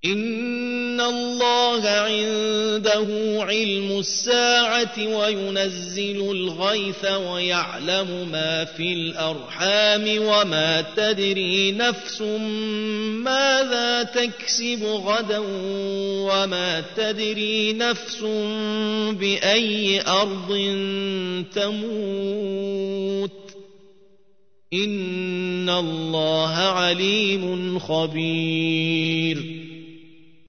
إن الله عنده علم الساعة وينزل الغيث ويعلم ما في الأرحام وما تدري نفس ماذا تكسب غدا وما تدري نفس بأي أرض تموت إن الله عليم خبير